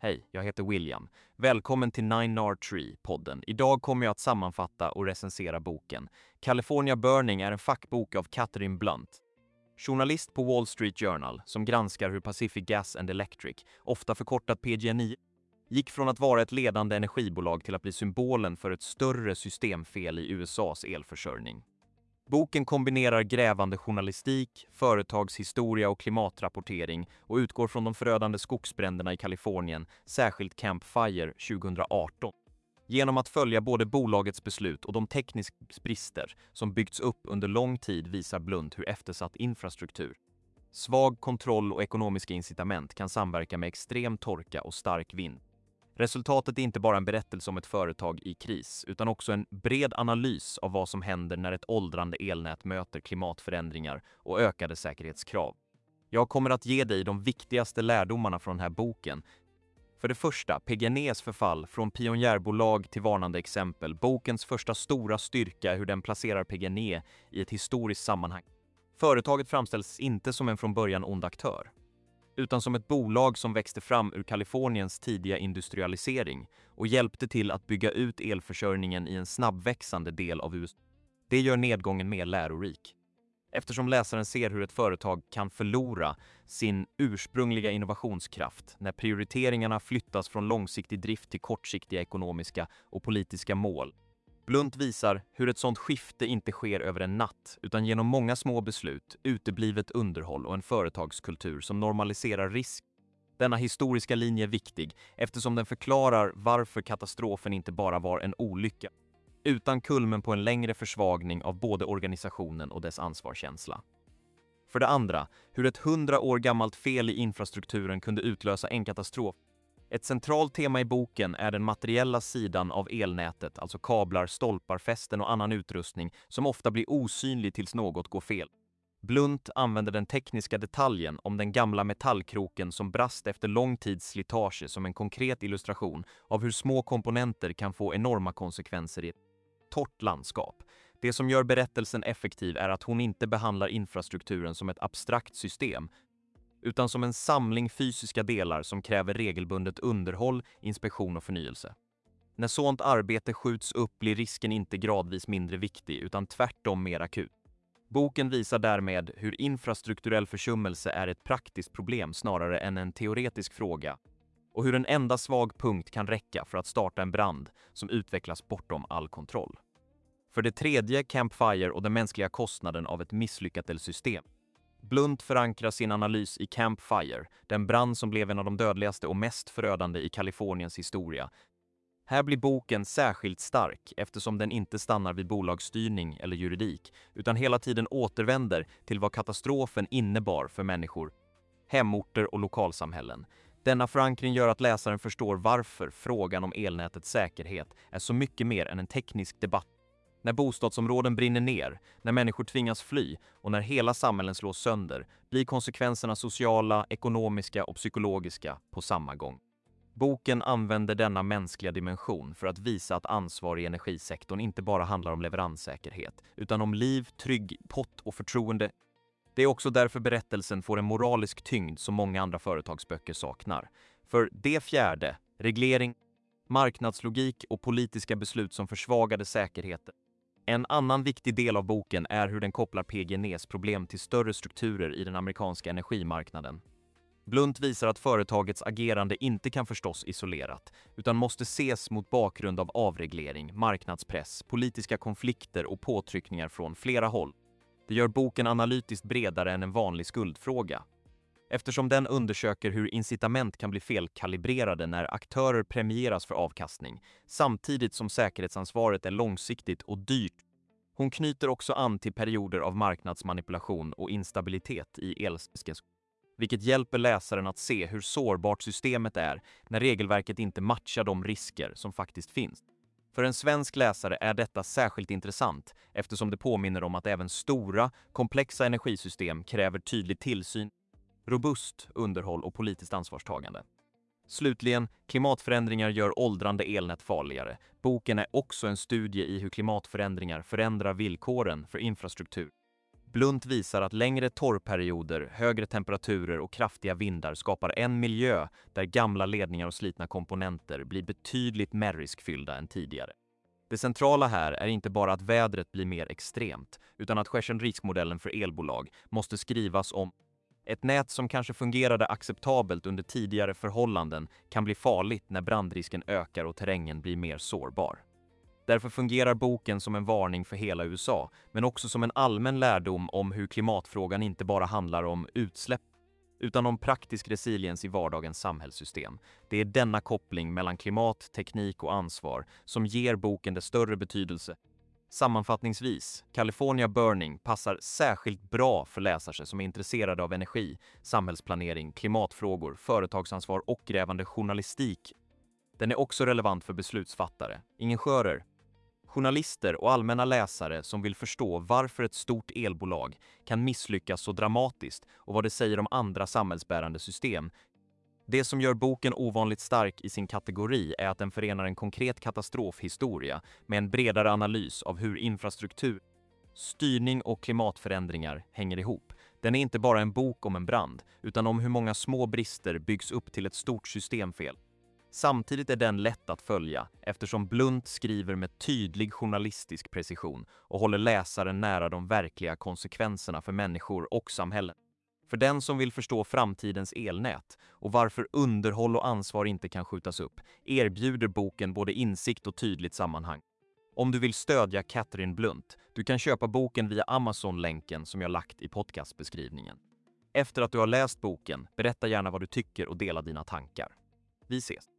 Hej, jag heter William. Välkommen till 9R3-podden. Idag kommer jag att sammanfatta och recensera boken. California Burning är en fackbok av Catherine Blunt. Journalist på Wall Street Journal som granskar hur Pacific Gas and Electric, ofta förkortat PG&E, gick från att vara ett ledande energibolag till att bli symbolen för ett större systemfel i USAs elförsörjning. Boken kombinerar grävande journalistik, företagshistoria och klimatrapportering och utgår från de förödande skogsbränderna i Kalifornien, särskilt Camp Fire 2018. Genom att följa både bolagets beslut och de tekniska brister som byggts upp under lång tid visar Blunt hur eftersatt infrastruktur, svag kontroll och ekonomiska incitament kan samverka med extrem torka och stark vind. Resultatet är inte bara en berättelse om ett företag i kris, utan också en bred analys av vad som händer när ett åldrande elnät möter klimatförändringar och ökade säkerhetskrav. Jag kommer att ge dig de viktigaste lärdomarna från den här boken. För det första, PG&E:s förfall från pionjärbolag till varnande exempel. Bokens första stora styrka är hur den placerar PG&E i ett historiskt sammanhang. Företaget framställs inte som en från början ond aktör, utan som ett bolag som växte fram ur Kaliforniens tidiga industrialisering och hjälpte till att bygga ut elförsörjningen i en snabbväxande del av USA. Det gör nedgången mer lärorik, eftersom läsaren ser hur ett företag kan förlora sin ursprungliga innovationskraft när prioriteringarna flyttas från långsiktig drift till kortsiktiga ekonomiska och politiska mål. Blunt visar hur ett sådant skifte inte sker över en natt, utan genom många små beslut, uteblivet underhåll och en företagskultur som normaliserar risk. Denna historiska linje är viktig eftersom den förklarar varför katastrofen inte bara var en olycka, utan kulmen på en längre försvagning av både organisationen och dess ansvarskänsla. För det andra, hur ett 100 år gammalt fel i infrastrukturen kunde utlösa en katastrof. Ett centralt tema i boken är den materiella sidan av elnätet, alltså kablar, stolpar, fästen och annan utrustning som ofta blir osynlig tills något går fel. Blunt använder den tekniska detaljen om den gamla metallkroken som brast efter lång tids slitage som en konkret illustration av hur små komponenter kan få enorma konsekvenser i ett torrt landskap. Det som gör berättelsen effektiv är att hon inte behandlar infrastrukturen som ett abstrakt system, utan som en samling fysiska delar som kräver regelbundet underhåll, inspektion och förnyelse. När sådant arbete skjuts upp blir risken inte gradvis mindre viktig utan tvärtom mer akut. Boken visar därmed hur infrastrukturell försummelse är ett praktiskt problem snarare än en teoretisk fråga, och hur en enda svag punkt kan räcka för att starta en brand som utvecklas bortom all kontroll. För det tredje, Camp Fire och den mänskliga kostnaden av ett misslyckat elsystem. Blunt förankrar sin analys i Camp Fire, den brand som blev en av de dödligaste och mest förödande i Kaliforniens historia. Här blir boken särskilt stark eftersom den inte stannar vid bolagsstyrning eller juridik, utan hela tiden återvänder till vad katastrofen innebar för människor, hemorter och lokalsamhällen. Denna förankring gör att läsaren förstår varför frågan om elnätets säkerhet är så mycket mer än en teknisk debatt. När bostadsområden brinner ner, när människor tvingas fly och när hela samhällen slås sönder blir konsekvenserna sociala, ekonomiska och psykologiska på samma gång. Boken använder denna mänskliga dimension för att visa att ansvar i energisektorn inte bara handlar om leveranssäkerhet, utan om liv, trygghet och förtroende. Det är också därför berättelsen får en moralisk tyngd som många andra företagsböcker saknar. För det fjärde, reglering, marknadslogik och politiska beslut som försvagade säkerheten. En annan viktig del av boken är hur den kopplar PG&E:s problem till större strukturer i den amerikanska energimarknaden. Blunt visar att företagets agerande inte kan förstås isolerat, utan måste ses mot bakgrund av avreglering, marknadspress, politiska konflikter och påtryckningar från flera håll. Det gör boken analytiskt bredare än en vanlig skuldfråga, eftersom den undersöker hur incitament kan bli felkalibrerade när aktörer premieras för avkastning, samtidigt som säkerhetsansvaret är långsiktigt och dyrt. Hon knyter också an till perioder av marknadsmanipulation och instabilitet i elsystemet, vilket hjälper läsaren att se hur sårbart systemet är när regelverket inte matchar de risker som faktiskt finns. För en svensk läsare är detta särskilt intressant eftersom det påminner om att även stora, komplexa energisystem kräver tydlig tillsyn, robust underhåll och politiskt ansvarstagande. Slutligen, klimatförändringar gör åldrande elnät farligare. Boken är också en studie i hur klimatförändringar förändrar villkoren för infrastruktur. Blunt visar att längre torrperioder, högre temperaturer och kraftiga vindar skapar en miljö där gamla ledningar och slitna komponenter blir betydligt mer riskfyllda än tidigare. Det centrala här är inte bara att vädret blir mer extremt, utan att riskmodellen för elbolag måste skrivas om. Ett nät som kanske fungerade acceptabelt under tidigare förhållanden kan bli farligt när brandrisken ökar och terrängen blir mer sårbar. Därför fungerar boken som en varning för hela USA, men också som en allmän lärdom om hur klimatfrågan inte bara handlar om utsläpp, utan om praktisk resiliens i vardagens samhällssystem. Det är denna koppling mellan klimat, teknik och ansvar som ger boken dess större betydelse. Sammanfattningsvis, California Burning passar särskilt bra för läsare som är intresserade av energi, samhällsplanering, klimatfrågor, företagsansvar och grävande journalistik. Den är också relevant för beslutsfattare, ingenjörer, journalister och allmänna läsare som vill förstå varför ett stort elbolag kan misslyckas så dramatiskt och vad det säger om andra samhällsbärande system. Det som gör boken ovanligt stark i sin kategori är att den förenar en konkret katastrofhistoria med en bredare analys av hur infrastruktur, styrning och klimatförändringar hänger ihop. Den är inte bara en bok om en brand, utan om hur många små brister byggs upp till ett stort systemfel. Samtidigt är den lätt att följa eftersom Blunt skriver med tydlig journalistisk precision och håller läsaren nära de verkliga konsekvenserna för människor och samhällen. För den som vill förstå framtidens elnät och varför underhåll och ansvar inte kan skjutas upp erbjuder boken både insikt och tydligt sammanhang. Om du vill stödja Catherine Blunt, du kan köpa boken via Amazon-länken som jag lagt i podcastbeskrivningen. Efter att du har läst boken, berätta gärna vad du tycker och dela dina tankar. Vi ses!